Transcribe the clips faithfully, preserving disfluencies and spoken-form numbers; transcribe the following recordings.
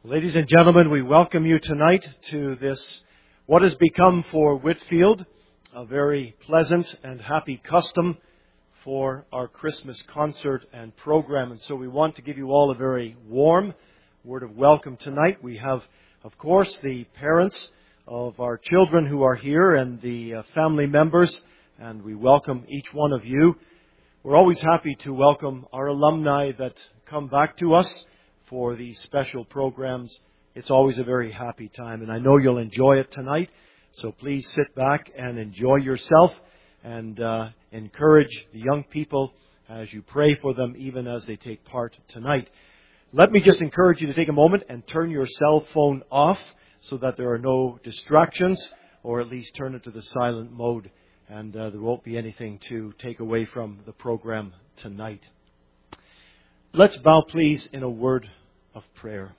Ladies and gentlemen, we welcome you tonight to this, what has become for Whitfield, a very pleasant and happy custom for our Christmas concert and program. And so we want to give you all a very warm word of welcome tonight. We have, of course, the parents of our children who are here and the uh, family members, and we welcome each one of you. We're always happy to welcome our alumni that come back to us for these special programs. It's always a very happy time, and I know you'll enjoy it tonight. So please sit back and enjoy yourself and uh, encourage the young people as you pray for them, even as they take part tonight. Let me just encourage you to take a moment and turn your cell phone off so that there are no distractions, or at least turn it to the silent mode, and uh, there won't be anything to take away from the program tonight. Let's bow, please, in a word of prayer.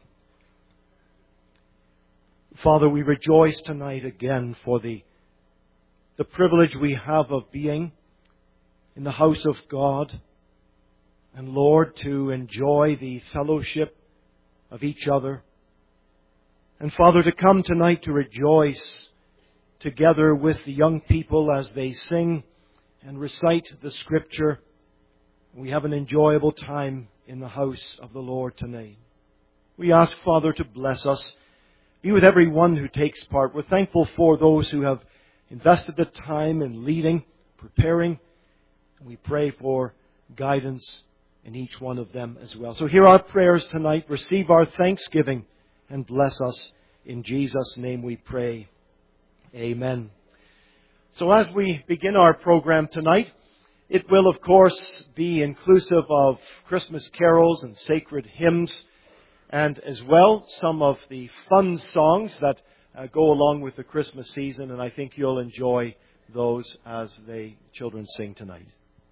Father, we rejoice tonight again for the, the privilege we have of being in the house of God. And Lord, to enjoy the fellowship of each other. And Father, to come tonight to rejoice together with the young people as they sing and recite the Scripture. We have an enjoyable time in the house of the Lord tonight. We ask, Father, to bless us. Be with everyone who takes part. We're thankful for those who have invested the time in leading, preparing. And we pray for guidance in each one of them as well. So hear our prayers tonight. Receive our thanksgiving and bless us. In Jesus' name we pray. Amen. So as we begin our program tonight, it will, of course, be inclusive of Christmas carols and sacred hymns, and as well some of the fun songs that uh, go along with the Christmas season, and I think you'll enjoy those as the children sing tonight.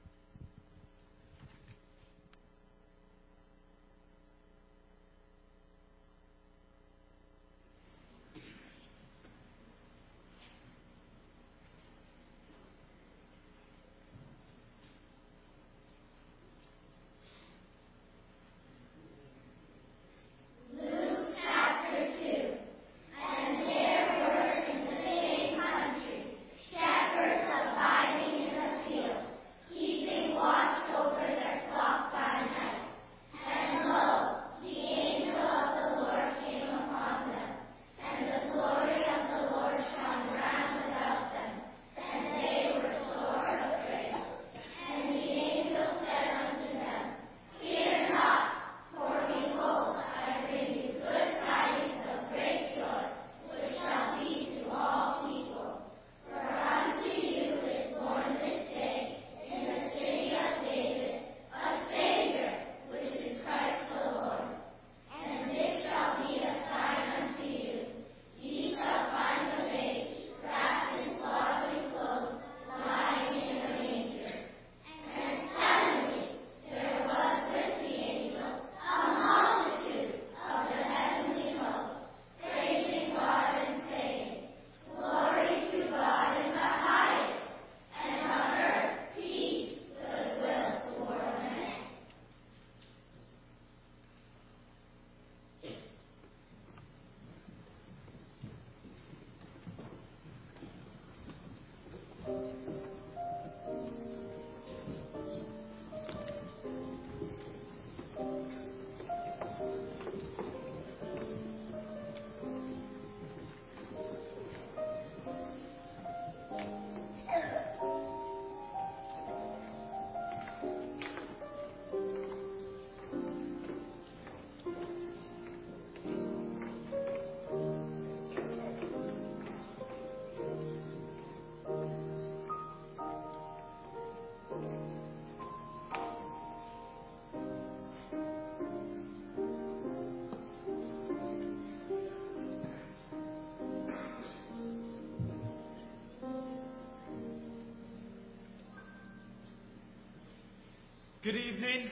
Good evening.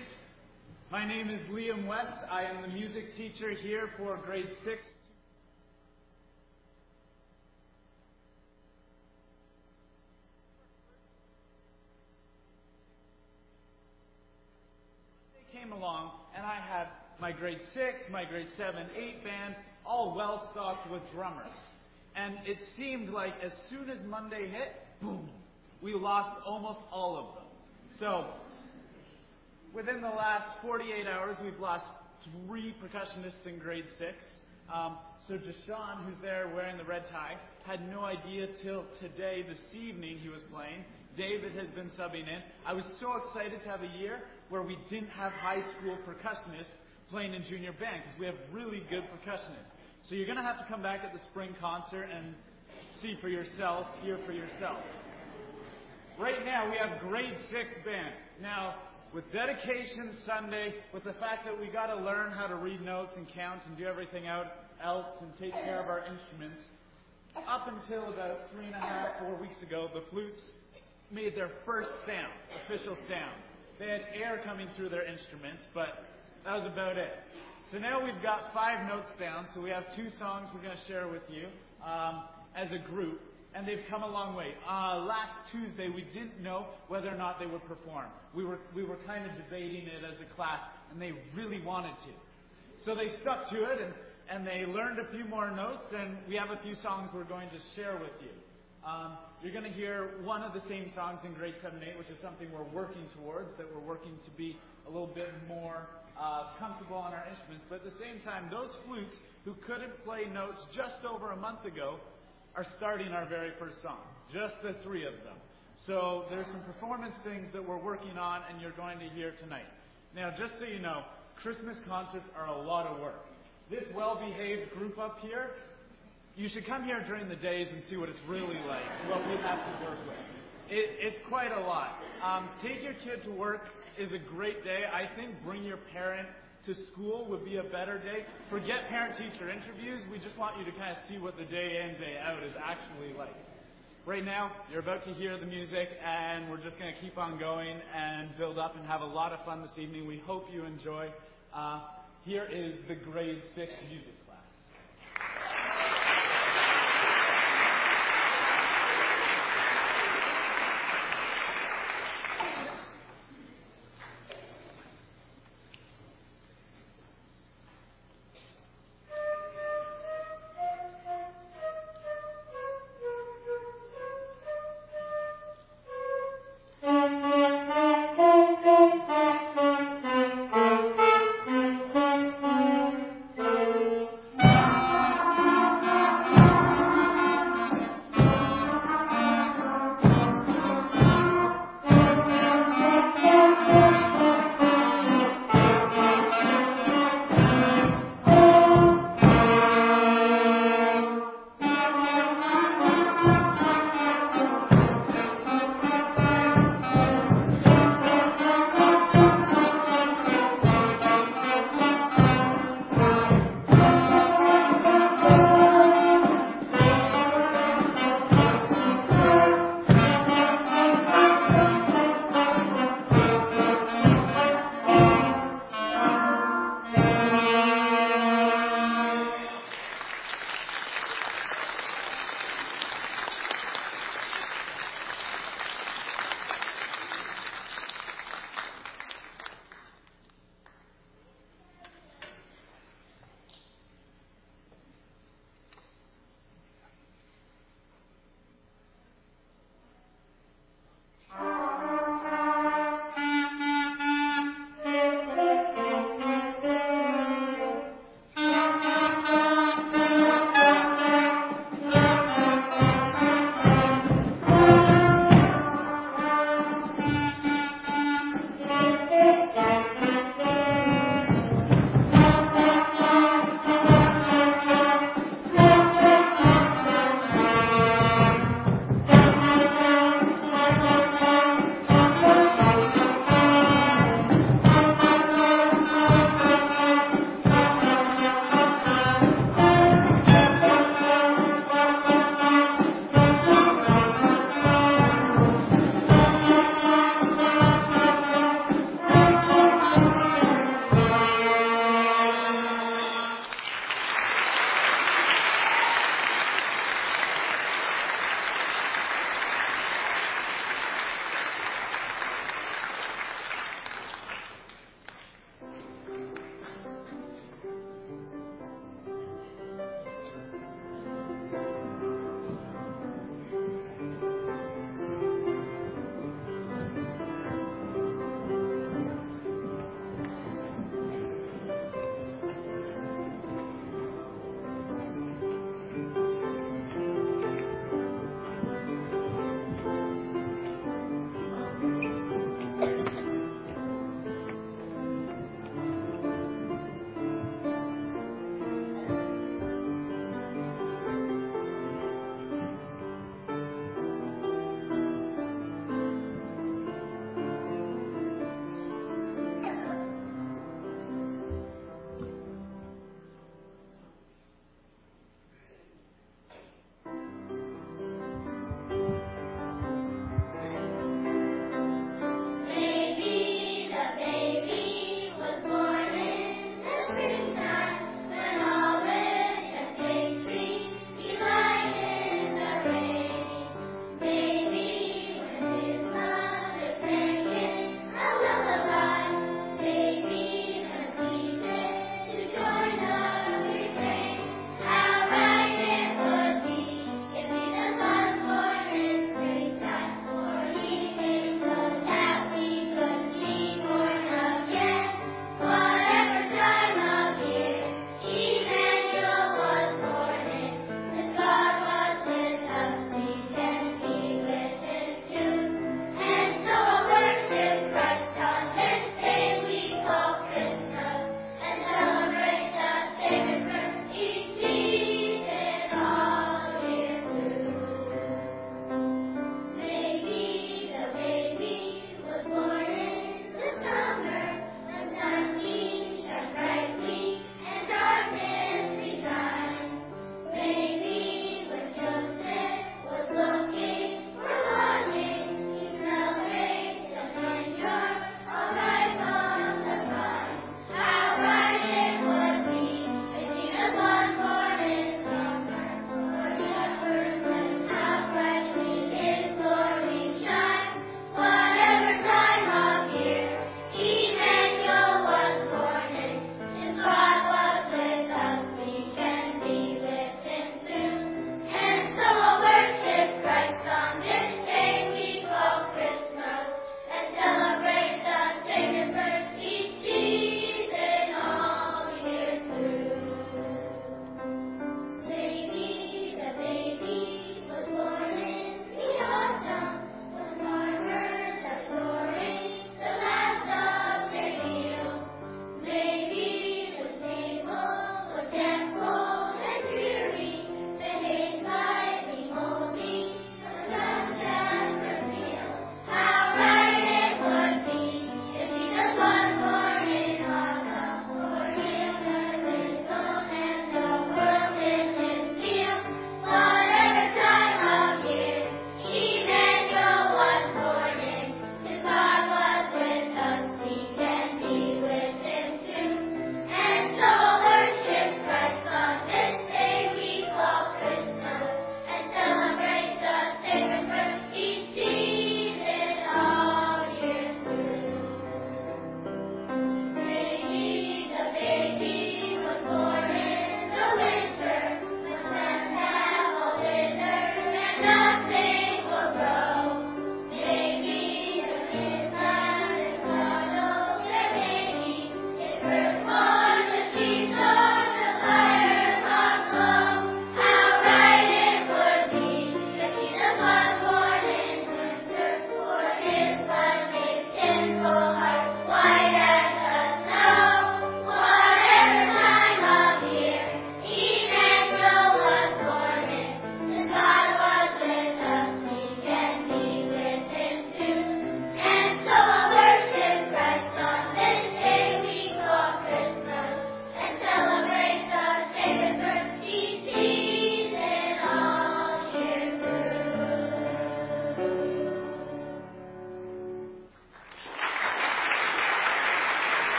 My name is Liam West. I am the music teacher here for grade six. They came along and I had my grade six, my grade seven, eight band, all well stocked with drummers. And it seemed like as soon as Monday hit, boom, we lost almost all of them. So within the last forty-eight hours, we've lost three percussionists in grade six. Um, so Deshaun, who's there wearing the red tie, had no idea till today, this evening, he was playing. David has been subbing in. I was so excited to have a year where we didn't have high school percussionists playing in junior band, because we have really good percussionists. So you're going to have to come back at the spring concert and see for yourself, hear for yourself. Right now, we have grade six band. Now, with Dedication Sunday, with the fact that we got to learn how to read notes and count and do everything out else and take care of our instruments, up until about three and a half, four weeks ago, the flutes made their first sound, official sound. They had air coming through their instruments, but that was about it. So now we've got five notes down, so we have two songs we're going to share with you um, as a group, and they've come a long way. Uh, last Tuesday, we didn't know whether or not they would perform. We were we were kind of debating it as a class, and they really wanted to. So they stuck to it, and, and they learned a few more notes, and we have a few songs we're going to share with you. Um, you're going to hear one of the same songs in grade seven eight, which is something we're working towards, that we're working to be a little bit more uh, comfortable on our instruments. But at the same time, those flutes who couldn't play notes just over a month ago are starting our very first song, just the three of them. So there's some performance things that we're working on and you're going to hear tonight. Now, just so you know, Christmas concerts are a lot of work. This well-behaved group up here, you should come here during the days and see what it's really like, what we have to work with. It, it's quite a lot. Um, take your kid to work is a great day. I think bring your parent to school would be a better day. Forget parent-teacher interviews. We just want you to kind of see what the day in, day out is actually like. Right now, you're about to hear the music, and we're just going to keep on going and build up and have a lot of fun this evening. We hope you enjoy. Uh, here is the grade six music class. Thank you.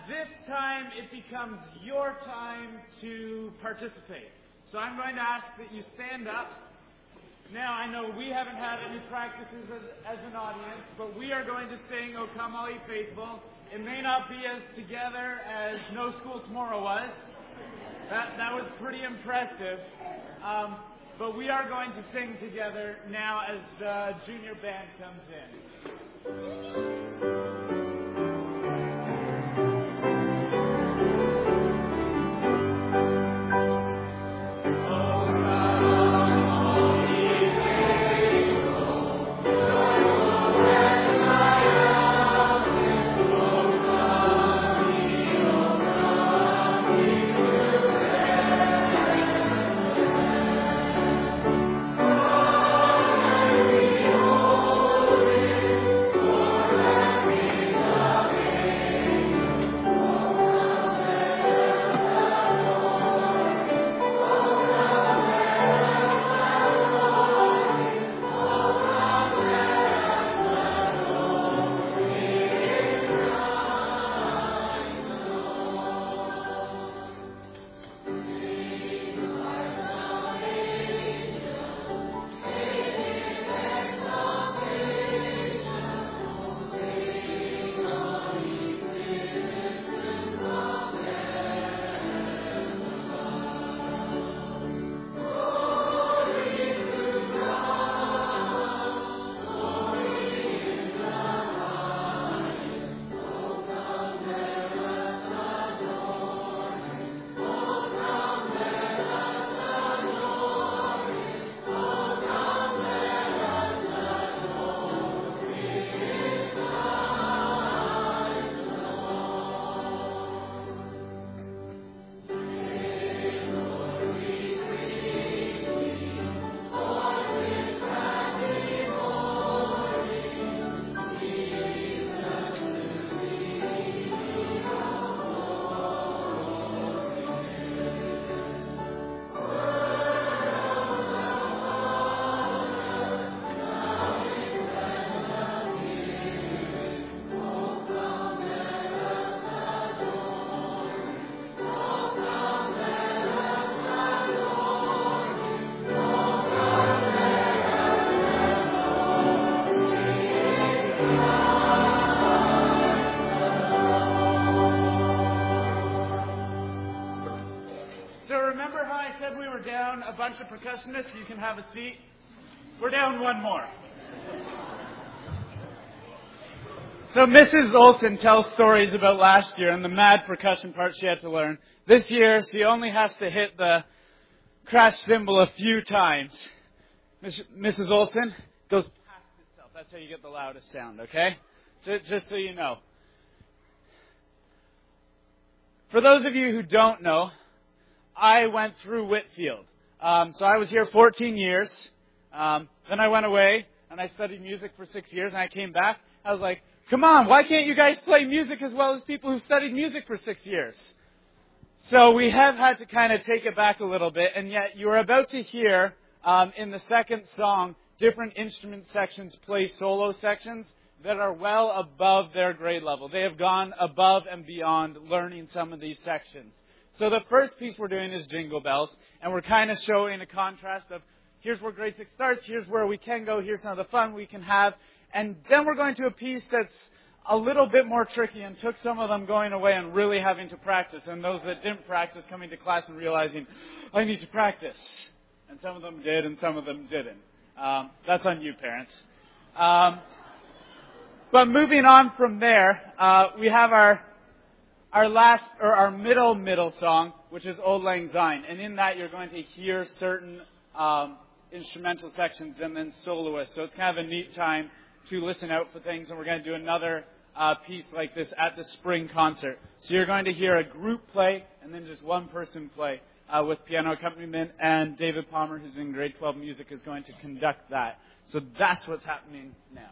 this time it becomes your time to participate. So I'm going to ask that you stand up. Now, I know we haven't had any practices as, as an audience, but we are going to sing O Come All Ye Faithful. It may not be as together as No School Tomorrow was. That, that was pretty impressive. Um, but we are going to sing together now as the junior band comes in. A bunch of percussionists, you can have a seat. We're down one more. So Missus Olson tells stories about last year and the mad percussion part she had to learn. This year, she only has to hit the crash cymbal a few times. Missus Olson goes past itself. That's how you get the loudest sound, okay? Just, just so you know. For those of you who don't know, I went through Whitfield. Um, so I was here fourteen years. Um, then I went away and I studied music for six years and I came back. I was like, come on, why can't you guys play music as well as people who studied music for six years? So we have had to kind of take it back a little bit, and yet you are about to hear um, in the second song different instrument sections play solo sections that are well above their grade level. They have gone above and beyond learning some of these sections. So the first piece we're doing is Jingle Bells, and we're kind of showing a contrast of here's where grade six starts, here's where we can go, here's some of the fun we can have. And then we're going to a piece that's a little bit more tricky and took some of them going away and really having to practice. And those that didn't practice coming to class and realizing, I need to practice. And some of them did and some of them didn't. Um, that's on you, parents. Um, but moving on from there, uh, we have our our last, or our middle, middle song, which is Old Lang Syne. And in that, you're going to hear certain um, instrumental sections and then soloists. So it's kind of a neat time to listen out for things. And we're going to do another uh, piece like this at the spring concert. So you're going to hear a group play and then just one person play uh, with piano accompaniment. And David Palmer, who's in grade twelve music, is going to conduct that. So that's what's happening now.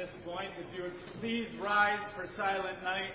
just going to do it. Please rise for Silent Night.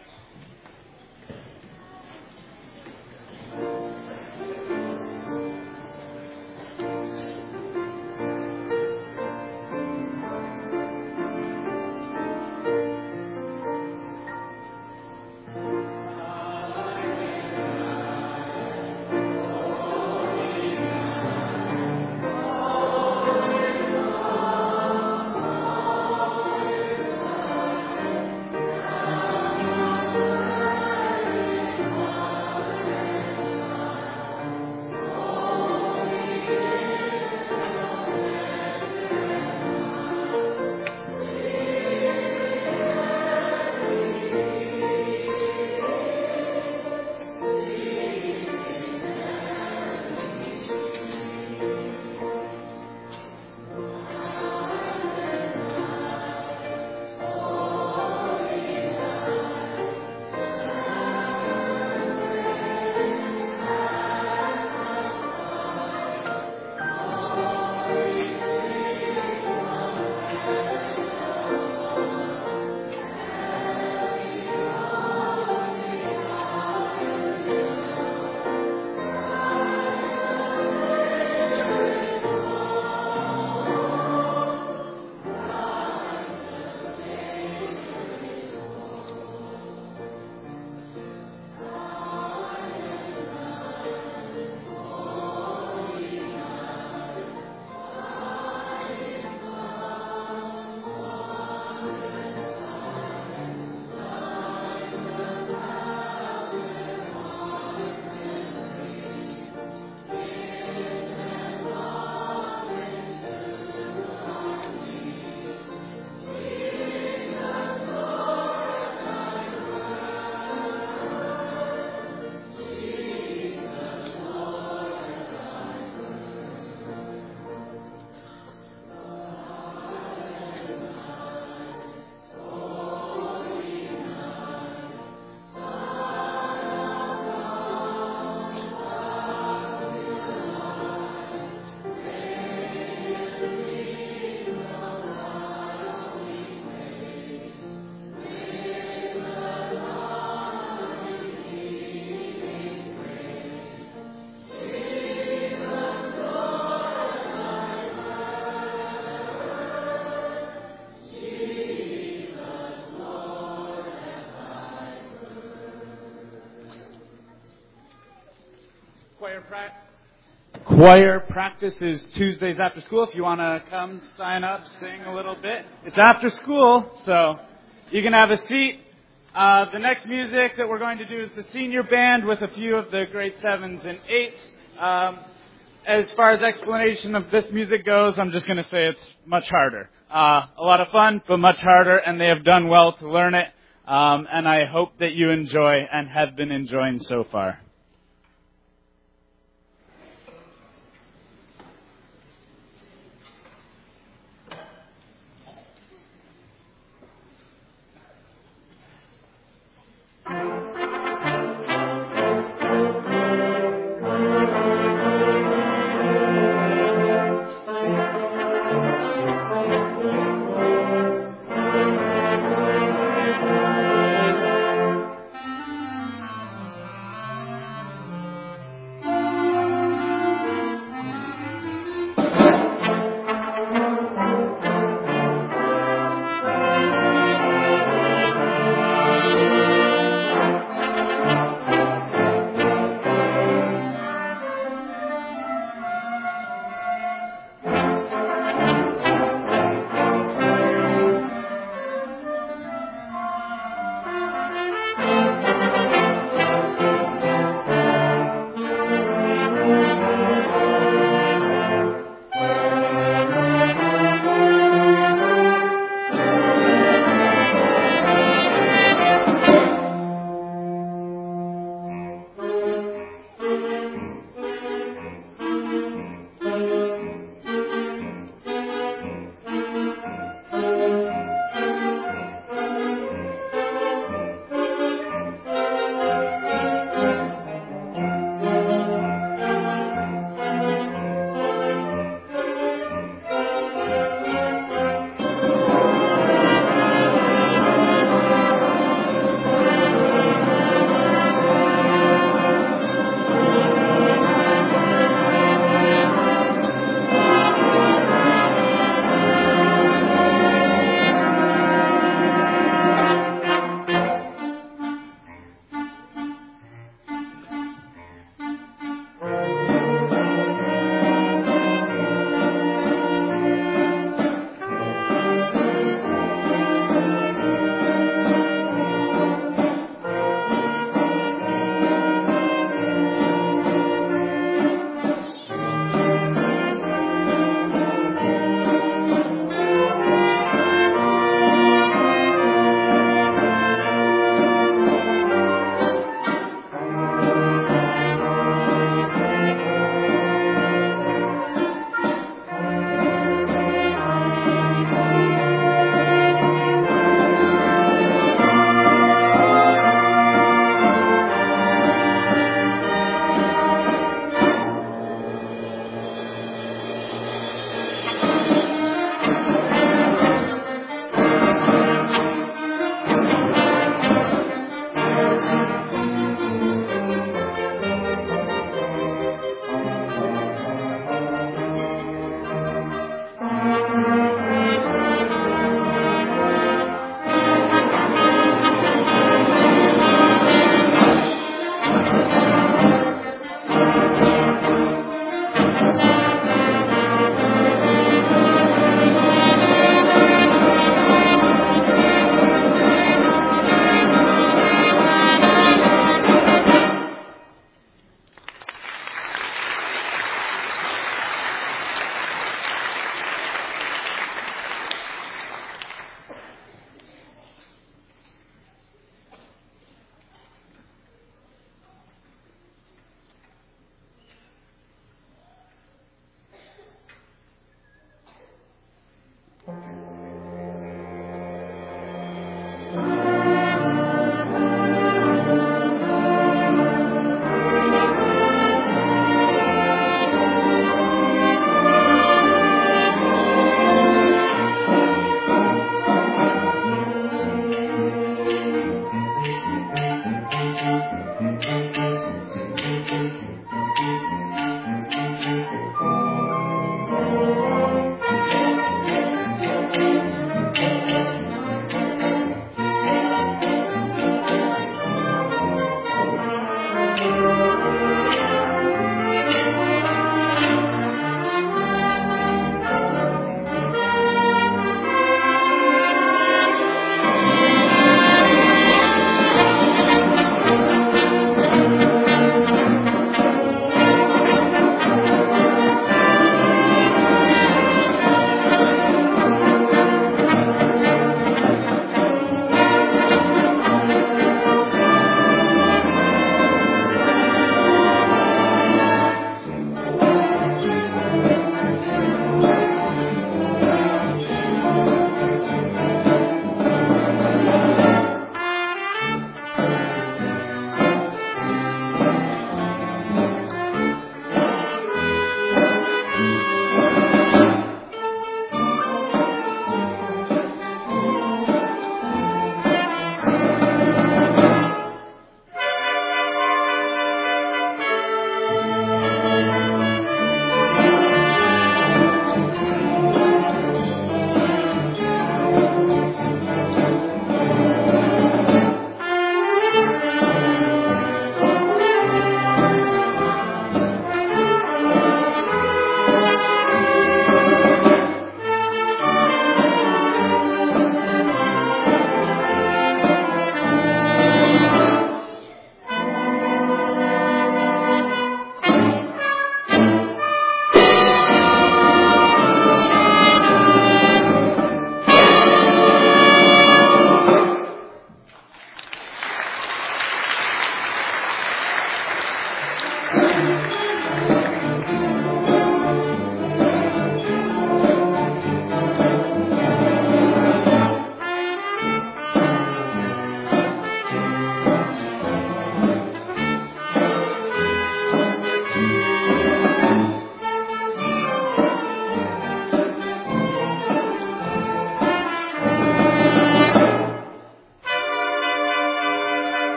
Choir practice is Tuesdays after school. If you want to come sign up, sing a little bit. It's after school, so you can have a seat. Uh, the next music that we're going to do is the senior band with a few of the grade sevens and eights. Um, as far as explanation of this music goes, I'm just going to say it's much harder. Uh, a lot of fun, but much harder, and they have done well to learn it. Um, and I hope that you enjoy and have been enjoying so far.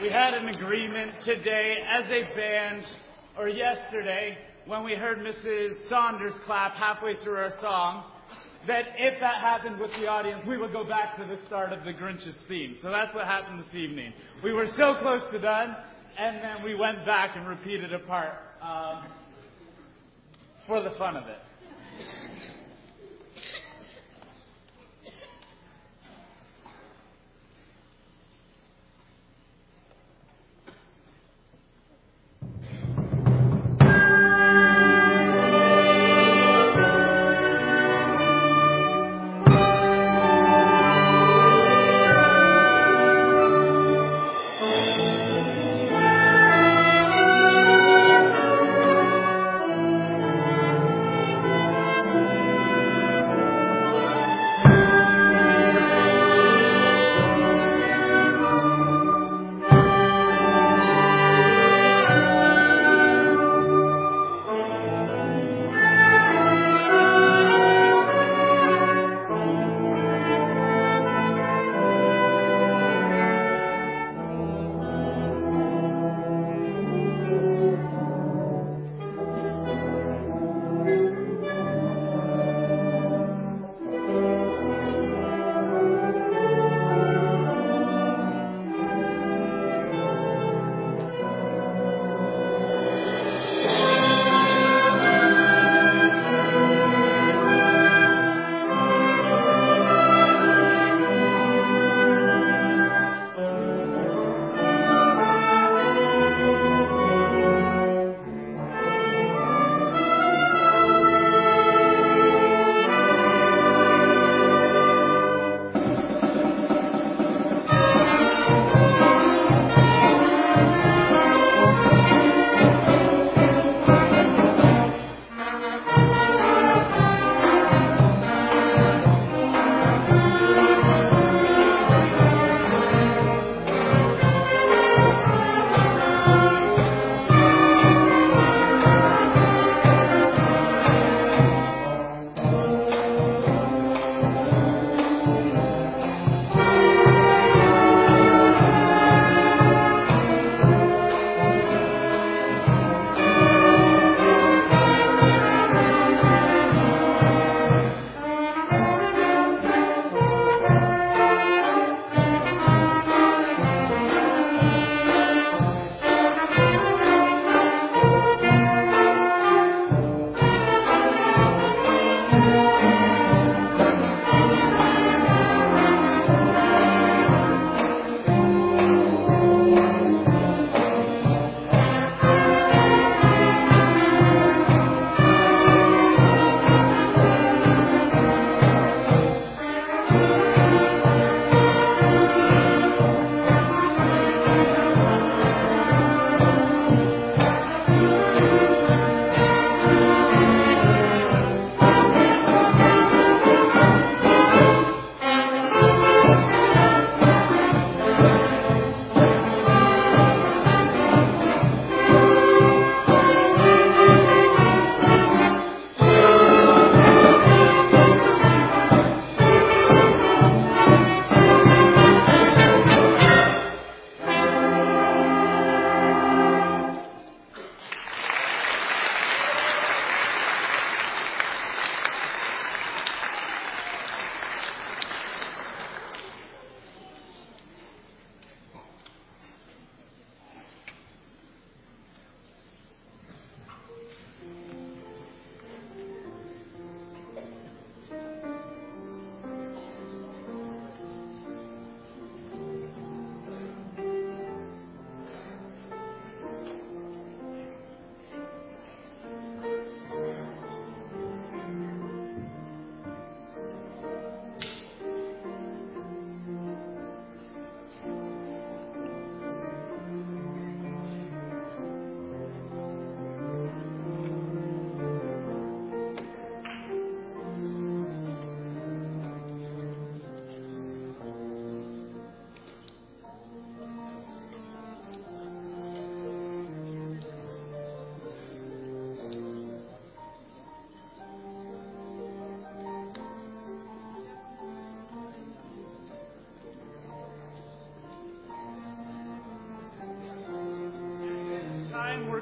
We had an agreement today as a band, or yesterday, when we heard Missus Saunders clap halfway through our song, that if that happened with the audience, we would go back to the start of the Grinch's theme. So that's what happened this evening. We were so close to done, and then we went back and repeated a part um, for the fun of it. Thank you.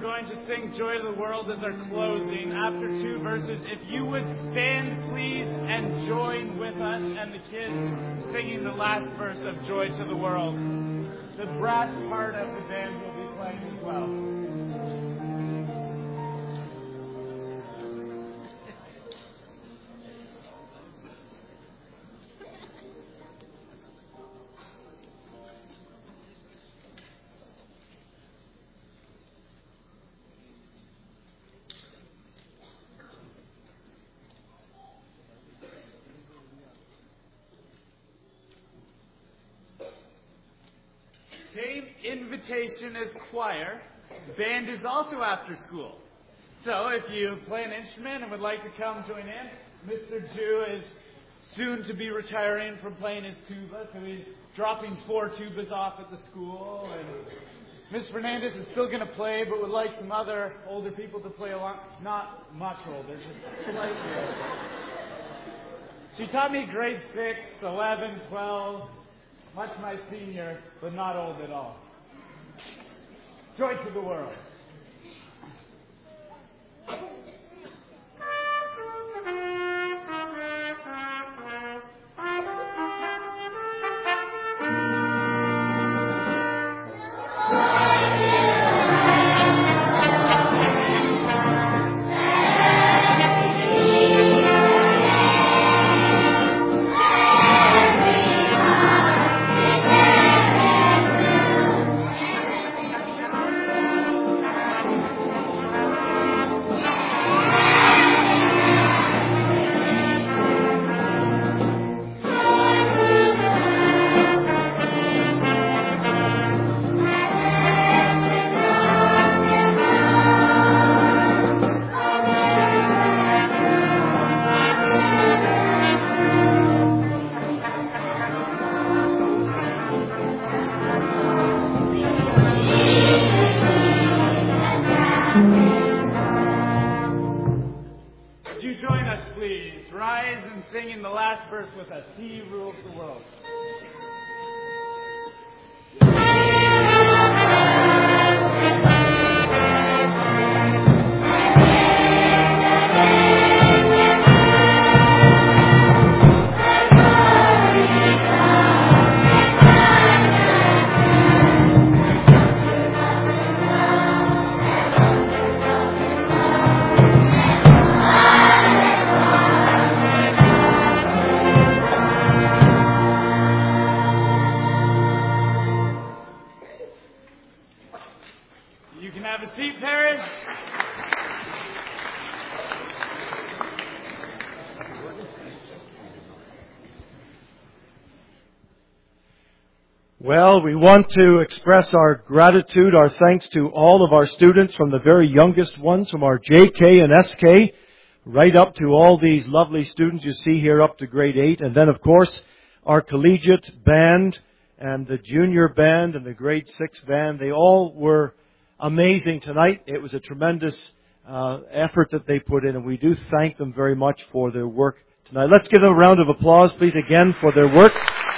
going to sing Joy to the World as our closing. After two verses, if you would stand, please, and join with us and the kids singing the last verse of Joy to the World. The brass part of the band will be playing as well. Same invitation as choir. Band is also after school. So if you play an instrument and would like to come join in, Mister Jew is soon to be retiring from playing his tuba, so he's dropping four tubas off at the school. And Miss Fernandez is still going to play, but would like some other older people to play along. Not much older, just slightly older. She taught me grade six, eleven, twelve. Much my senior, but not old at all. Joy to the world. With us, He rules the world. Well, we want to express our gratitude, our thanks to all of our students, from the very youngest ones, from our J K and S K, right up to all these lovely students you see here up to grade eight. And then, of course, our collegiate band and the junior band and the grade six band. They all were amazing tonight. It was a tremendous uh, effort that they put in, and we do thank them very much for their work tonight. Let's give them a round of applause, please, again, for their work.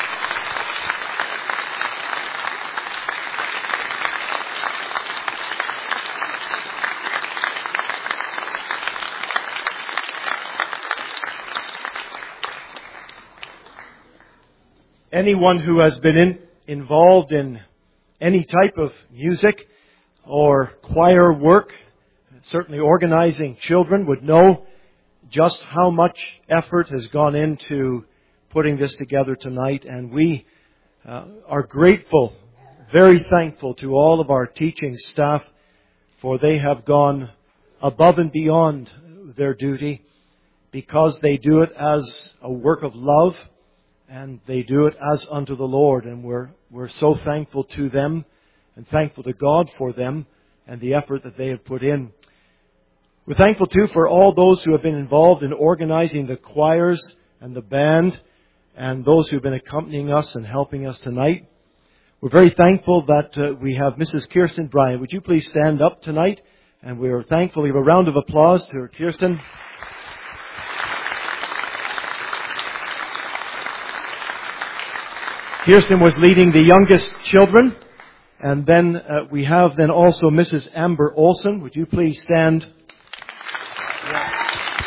Anyone who has been in, involved in any type of music or choir work, certainly organizing children, would know just how much effort has gone into putting this together tonight. And we uh, are grateful, very thankful to all of our teaching staff, for they have gone above and beyond their duty, because they do it as a work of love. And they do it as unto the Lord. And we're we're so thankful to them and thankful to God for them and the effort that they have put in. We're thankful, too, for all those who have been involved in organizing the choirs and the band and those who have been accompanying us and helping us tonight. We're very thankful that uh, we have Missus Kirsten Bryan. Would you please stand up tonight? And we're thankful. We have a round of applause to Kirsten. Kirsten was leading the youngest children, And then uh, we have then also Missus Amber Olson. Would you please stand? Yeah.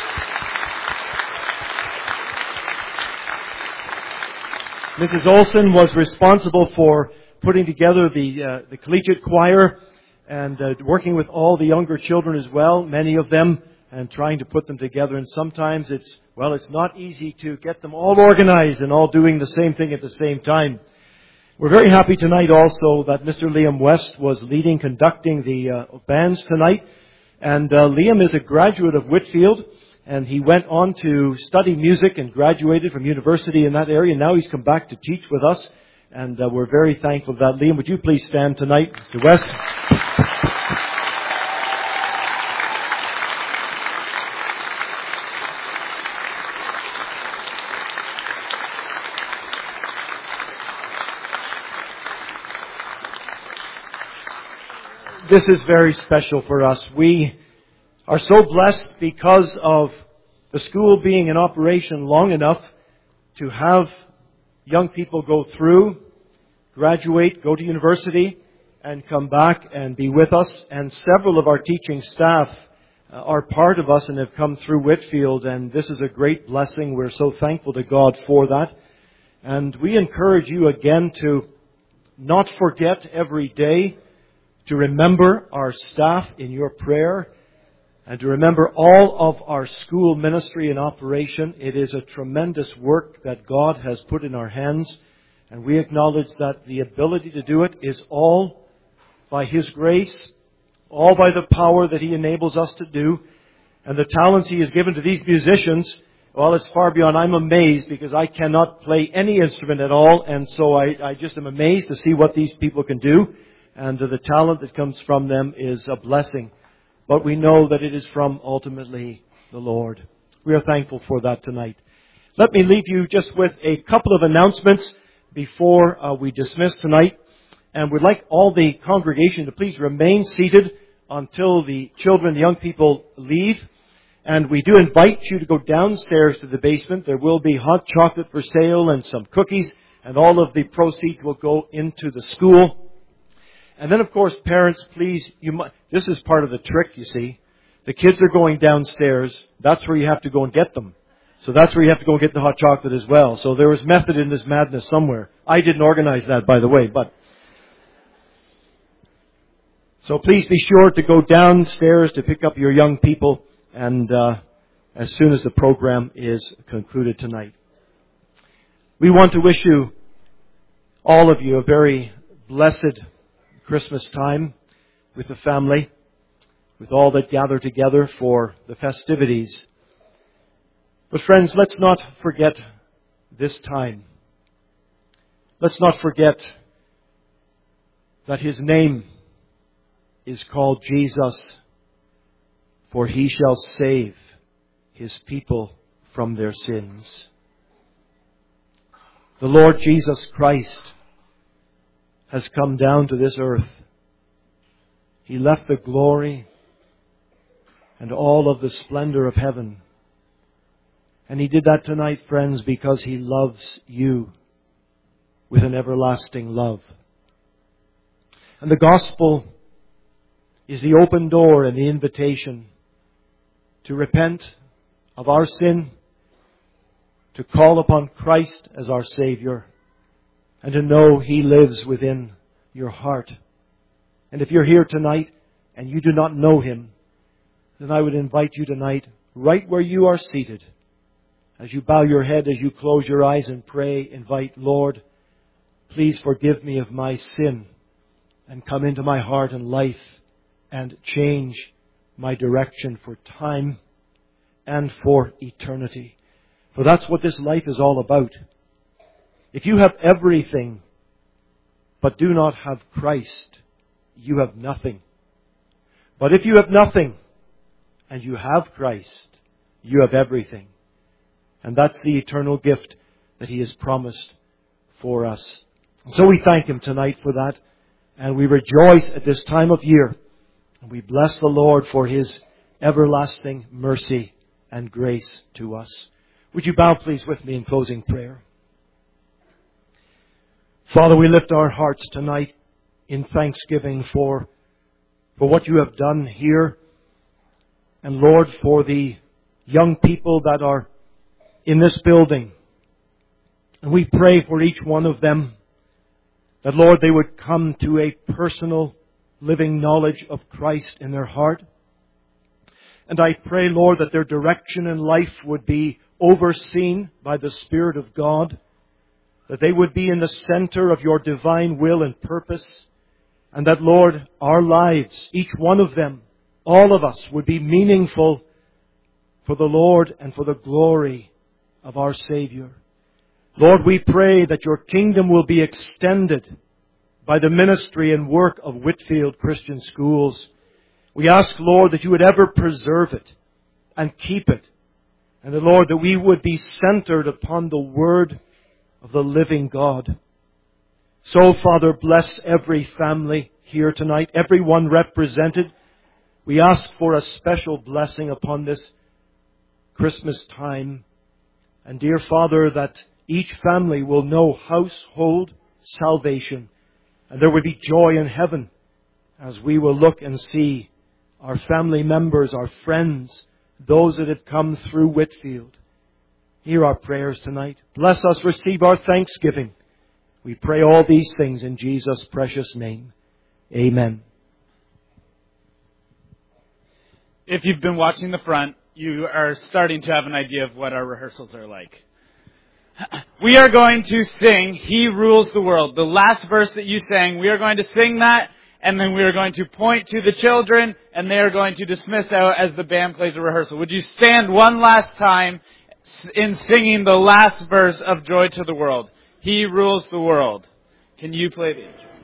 Missus Olson was responsible for putting together the uh, the collegiate choir and uh, working with all the younger children as well, many of them, and trying to put them together. And sometimes it's, well, it's not easy to get them all organized and all doing the same thing at the same time. We're very happy tonight also that Mister Liam West was leading, conducting the uh, bands tonight. And uh, Liam is a graduate of Whitfield. And he went on to study music and graduated from university in that area. Now he's come back to teach with us. And uh, we're very thankful for that. Liam, would you please stand tonight, Mister West? This is very special for us. We are so blessed because of the school being in operation long enough to have young people go through, graduate, go to university, and come back and be with us. And several of our teaching staff uh, are part of us and have come through Whitfield, and this is a great blessing. We're so thankful to God for that. And we encourage you again to not forget every day to remember our staff in your prayer, and to remember all of our school ministry in operation. It is a tremendous work that God has put in our hands. And we acknowledge that the ability to do it is all by His grace, all by the power that He enables us to do. And the talents He has given to these musicians, well, it's far beyond. I'm amazed because I cannot play any instrument at all. And so I, I just am amazed to see what these people can do. And the talent that comes from them is a blessing. But we know that it is from, ultimately, the Lord. We are thankful for that tonight. Let me leave you just with a couple of announcements before uh, we dismiss tonight. And we'd like all the congregation to please remain seated until the children, the young people leave. And we do invite you to go downstairs to the basement. There will be hot chocolate for sale and some cookies. And all of the proceeds will go into the school. And then, of course, parents, please, you might, this is part of the trick, you see. The kids are going downstairs. That's where you have to go and get them. So that's where you have to go and get the hot chocolate as well. So there was method in this madness somewhere. I didn't organize that, by the way, but. So please be sure to go downstairs to pick up your young people, and uh, as soon as the program is concluded tonight. We want to wish you, all of you, a very blessed Christmas time with the family, with all that gather together for the festivities. But friends, let's not forget this time. Let's not forget that His name is called Jesus, for He shall save His people from their sins. The Lord Jesus Christ has come down to this earth. He left the glory and all of the splendor of heaven. And He did that tonight, friends, because He loves you with an everlasting love. And the gospel is the open door and the invitation to repent of our sin, to call upon Christ as our Savior, and to know He lives within your heart. And if you're here tonight and you do not know Him, then I would invite you tonight, right where you are seated, as you bow your head, as you close your eyes and pray, invite, Lord, please forgive me of my sin and come into my heart and life and change my direction for time and for eternity. For that's what this life is all about. If you have everything but do not have Christ, you have nothing. But if you have nothing and you have Christ, you have everything. And that's the eternal gift that He has promised for us. And so we thank Him tonight for that. And we rejoice at this time of year. And we bless the Lord for His everlasting mercy and grace to us. Would you bow please with me in closing prayer? Father, we lift our hearts tonight in thanksgiving for, for what you have done here. And Lord, for the young people that are in this building. And we pray for each one of them that, Lord, they would come to a personal living knowledge of Christ in their heart. And I pray, Lord, that their direction in life would be overseen by the Spirit of God, that they would be in the center of your divine will and purpose, and that, Lord, our lives, each one of them, all of us, would be meaningful for the Lord and for the glory of our Savior. Lord, we pray that your kingdom will be extended by the ministry and work of Whitfield Christian Schools. We ask, Lord, that you would ever preserve it and keep it. And that, Lord, that we would be centered upon the Word of the living God. So, Father, bless every family here tonight, everyone represented. We ask for a special blessing upon this Christmas time. And, dear Father, that each family will know household salvation. And there will be joy in heaven as we will look and see our family members, our friends, those that have come through Whitfield. Hear our prayers tonight. Bless us, receive our thanksgiving. We pray all these things in Jesus' precious name. Amen. If you've been watching the front, you are starting to have an idea of what our rehearsals are like. We are going to sing He Rules the World. The last verse that you sang, we are going to sing that, and then we are going to point to the children, and they are going to dismiss out as the band plays a rehearsal. Would you stand one last time in singing the last verse of Joy to the World? He rules the world. Can you play the intro?